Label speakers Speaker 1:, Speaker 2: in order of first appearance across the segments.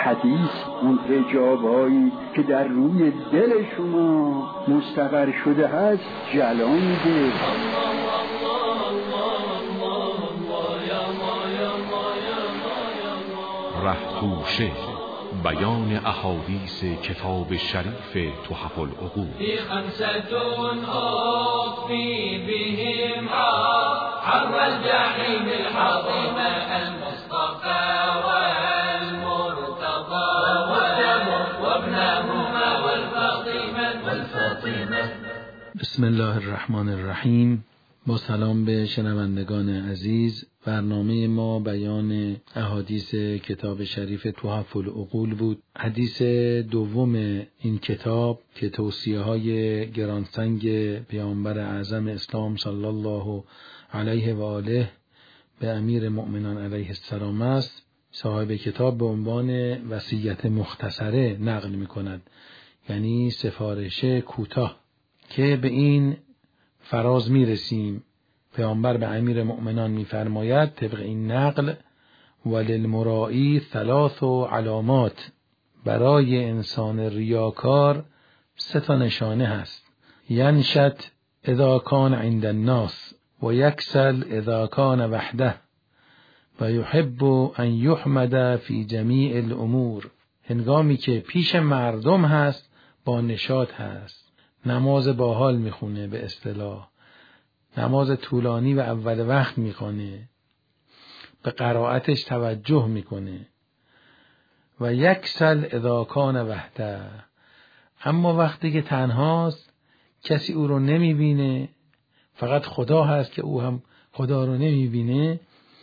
Speaker 1: حدیث اون حجابایی که در روی دل شما مستقر شده هست جلا میده.
Speaker 2: رهتوشه، بیان احادیث کتاب شریف تحف العقول.
Speaker 3: خمسة أخفي بهم حر الجحيم الحظيمة المصطفى والمرتضى وابنهما والفاطمة.
Speaker 4: بسم الله الرحمن الرحیم. با سلام به شنوندگان عزیز، برنامه ما بیان احادیث کتاب شریف تحف العقول بود. حدیث دوم این کتاب که توصیه‌های گرانسنگ پیامبر اعظم اسلام صلی الله علیه و آله به امیر مؤمنان علیه السلام است، صاحب کتاب به عنوان وصیت مختصره نقل می‌کند، یعنی سفارش کوتاه، که به این فراز میرسیم. پیامبر به امیر مؤمنان میفرماید طبق این نقل: وللمرائی ثلاث علامات، برای انسان ریاکار 3 نشانه هست. ینشت اذا کان عند الناس و یکسل اذا کان وحده و یحب ان یحمد فی جمیع الامور. هنگامی که پیش مردم هست با نشاط هست، نماز باحال میخونه، به اصطلاح نماز طولانی و اول وقت میخونه، به قرائتش توجه میکنه. و یکسل اذا کان وحده، اما وقتی که تنهاست، کسی او رو نمیبینه، فقط خدا هست که او هم خدا رو نمیبینه،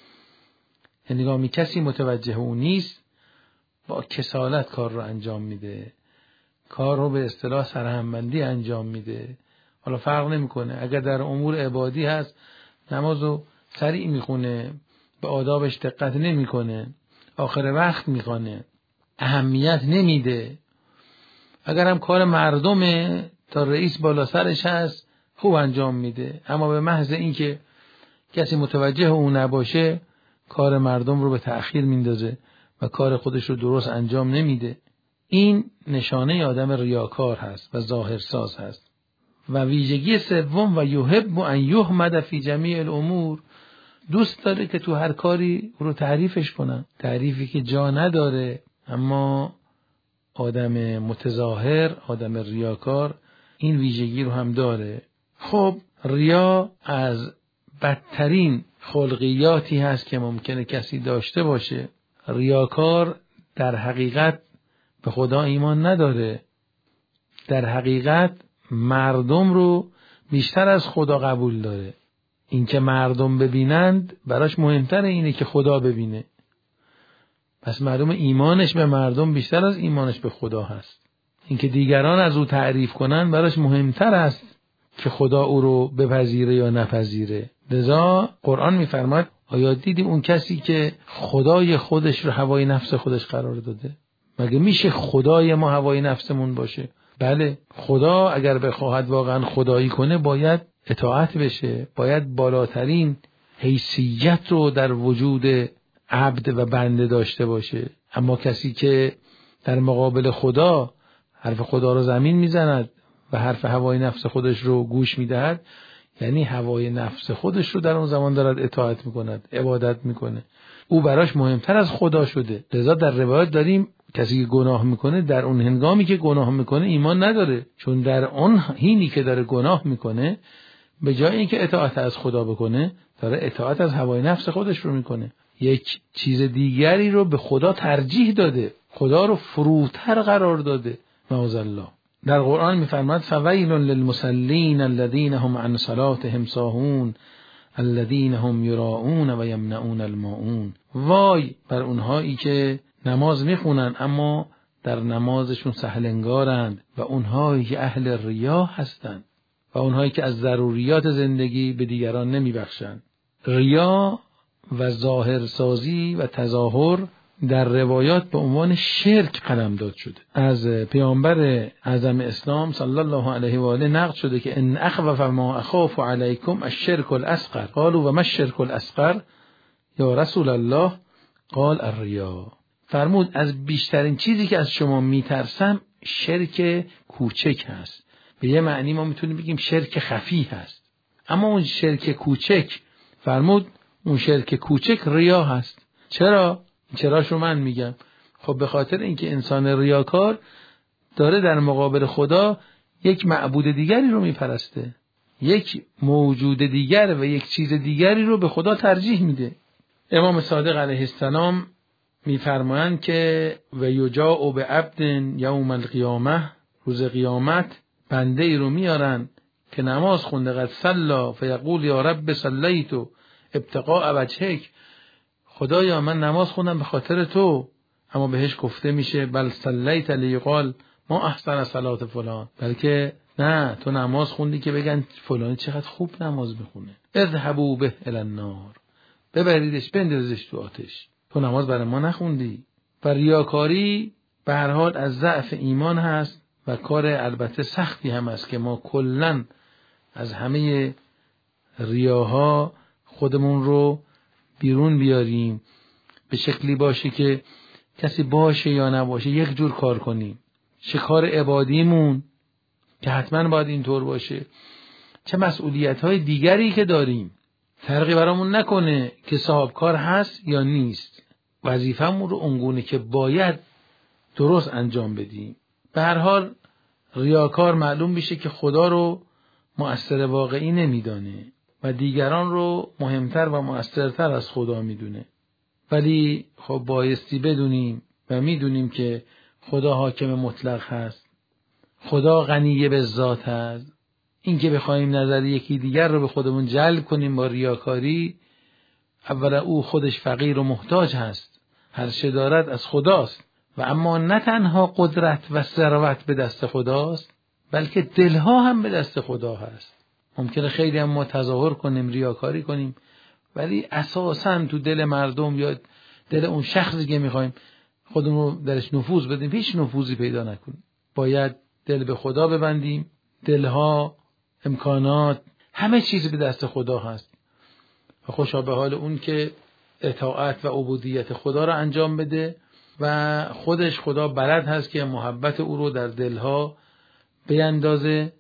Speaker 4: هنگامی کسی متوجه او نیست، با کسالت کار رو انجام میده، کار رو به اصطلاح سرهمبندی انجام میده. حالا فرق نمیکنه، اگر در امور عبادی هست نمازو سریع میخونه، به آدابش دقت نمیکنه، آخر وقت میخونه، اهمیت نمیده. اگر هم کار مردمه، تا رئیس بالا سرش هست خوب انجام میده، اما به محض اینکه کسی متوجه او نباشه، کار مردم رو به تأخیر میندازه و کار خودش رو درست انجام نمیده. این نشانه آدم ریاکار هست و ظاهرساز هست. و ویژگی سوم: و یحب ان یحمد فی جمیع الامور، دوست داره که تو هر کاری رو تعریفش کنن، تعریفی که جا نداره. اما آدم متظاهر، آدم ریاکار این ویژگی رو هم داره. خب ریا از بدترین خلقیاتی هست که ممکنه کسی داشته باشه. ریاکار در حقیقت به خدا ایمان نداره، در حقیقت مردم رو بیشتر از خدا قبول داره. این که مردم ببینند براش مهمتره اینه که خدا ببینه. پس معلومه ایمانش به مردم بیشتر از ایمانش به خدا هست. این که دیگران از او تعریف کنن براش مهمتر است که خدا او رو بپذیره یا نپذیره. لذا قرآن میفرماید: آیا دیدی اون کسی که خدای خودش رو هوای نفس خودش قرار داده؟ مگه میشه خدای ما هوای نفسمون باشه؟ بله، خدا اگر بخواهد واقعا خدایی کنه باید اطاعت بشه، باید بالاترین حیثیت رو در وجود عبد و بنده داشته باشه. اما کسی که در مقابل خدا حرف خدا رو زمین میزند و حرف هوای نفس خودش رو گوش میدهد، یعنی هوای نفس خودش رو در اون زمان دارد اطاعت میکند، عبادت میکنه. او براش مهمتر از خدا شده. لذا در روایت داریم کسی که گناه میکنه در اون هنگامی که گناه میکنه ایمان نداره، چون در اون حینی که داره گناه میکنه به جای اینکه اطاعت از خدا بکنه داره اطاعت از هوای نفس خودش رو میکنه، یک چیز دیگری رو به خدا ترجیح داده، خدا رو فروتر قرار داده. معاذالله. در قرآن میفرماد: فویل للمصلین الذین هم عن صلاتهم ساهون الذین هم یراؤون و یمنعون الماعون. وای بر اونهایی که نماز میخونن اما در نمازشون سهل انگارند و اونهایی که اهل ریا هستند و اونهایی که از ضروریات زندگی به دیگران نمیبخشند. ریا و ظاهرسازی و تظاهر در روایات به عنوان شرک قلمداد شده. از پیامبر اعظم اسلام صلی الله علیه و آله نقل شده که ان اخوف ما اخاف علیکم الشرک الاصغر. قالوا و ما الشرک الاصغر یا رسول الله؟ قال الریا. فرمود از بیشترین چیزی که از شما میترسم شرک کوچک هست. به یه معنی ما میتونیم بگیم شرک خفی هست. اما اون شرک کوچک، فرمود اون شرک کوچک ریا هست. چراشو من میگم. خب به خاطر اینکه انسان ریاکار داره در مقابل خدا یک معبود دیگری رو میپرسته، یک موجود دیگر و یک چیز دیگری رو به خدا ترجیح میده. امام صادق علیه السلام میفرمایند که و یجاء بعبد یوم القیامه، روز قیامت بنده ای رو میارن که نماز خونده، قد صلی فیقول یا رب صلیت ابتغاء وجهک، خدایا من نماز خوندم به خاطر تو، اما بهش گفته میشه بل صلیت لیقال ما احسن صلات فلان، بلکه نه، تو نماز خوندی که بگن فلانی چقدر خوب نماز میخونه. اذهبوا به الی النار، ببریدش بندازش تو آتش، تو نماز برای ما نخوندی. و ریاکاری به هر حال از ضعف ایمان هست و کار البته سختی هم است که ما کلن از همه ریاها خودمون رو بیرون بیاریم، به شکلی باشه که کسی باشه یا نباشه یک جور کار کنیم. چه کار عبادیمون که حتما باید اینطور باشه، چه مسئولیت‌های دیگری که داریم فرقی برامون نکنه که صاحب کار هست یا نیست، وظیفه‌مون رو اونگونه که باید درست انجام بدیم. به هر حال ریاکار معلوم میشه که خدا رو مؤثر واقعی نمیدانه و دیگران رو مهمتر و مؤثرتر از خدا میدونه. ولی خب بایستی بدونیم و میدونیم که خدا حاکم مطلق هست، خدا غنی به ذات هست. این که بخوایم نظر یکی دیگر رو به خودمون جلب کنیم با ریاکاری، اولا او خودش فقیر و محتاج هست، هر چه دارد از خداست، و اما نه تنها قدرت و ثروت به دست خداست، بلکه دلها هم به دست خدا هست. ممکنه خیلی هم ما تظاهر کنیم، ریاکاری کنیم، ولی اساساً تو دل مردم یا دل اون شخصی که میخوایم خودمون رو درش نفوذ بدیم هیچ نفوذی پیدا نکنیم. باید دل به خدا ببندیم. دلها، امکانات، همه چیز به دست خدا هست و خوشا به حال اون که اطاعت و عبودیت خدا رو انجام بده و خودش خدا بلد هست که محبت او رو در دلها بیندازه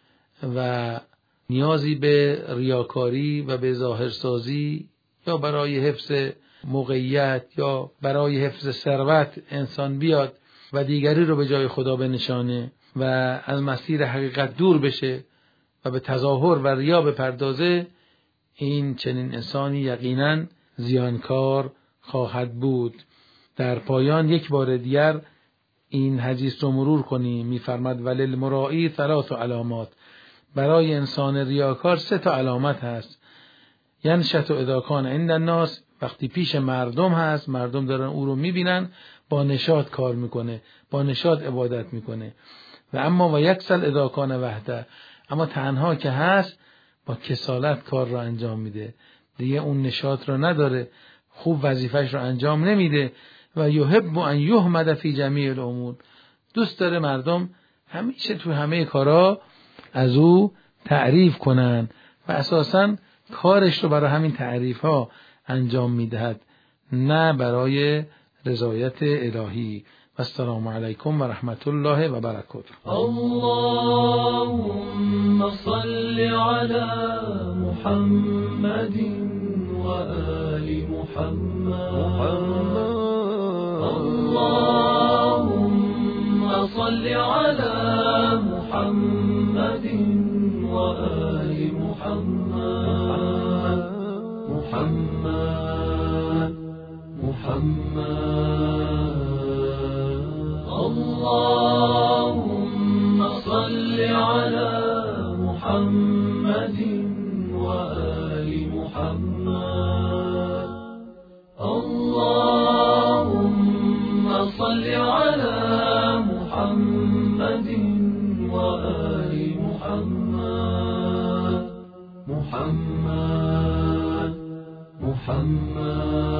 Speaker 4: و نیازی به ریاکاری و به ظاهرسازی یا برای حفظ موقعیت یا برای حفظ ثروت انسان بیاد و دیگری رو به جای خدا بنشانه و از مسیر حقیقت دور بشه و به تظاهر و ریا بپردازه، این چنین انسانی یقیناً زیانکار خواهد بود. در پایان یک بار دیگر این حدیث رو مرور کنیم. می‌فرماد وللمرائی 3 علامات، برای انسان ریاکار 3 علامت هست. ینشط اذا کان عند الناس، وقتی پیش مردم هست، مردم دارن او رو میبینن، با نشاط کار میکنه، با نشاط عبادت میکنه. و اما و یکسل اذا کان وحده، اما تنها که هست با کسالت کار رو انجام میده، دیگه اون نشاط رو نداره، خوب وظیفش رو انجام نمیده. و یحب ان یحمد فی جمیع الامور، دوست داره مردم همیشه تو همه کارا از او تعریف کنن و اساساً کارش رو برای همین تعریف ها انجام میدهد، نه برای رضایت الهی. و السلام علیکم و رحمت الله و برکاته.
Speaker 3: اللهم صل علی محمد و آل محمد. اللهم صل علی محمد و آل محمد. محمد اللهم صل على محمد وآل محمد. اللهم صل على محمد وآل محمد. محمد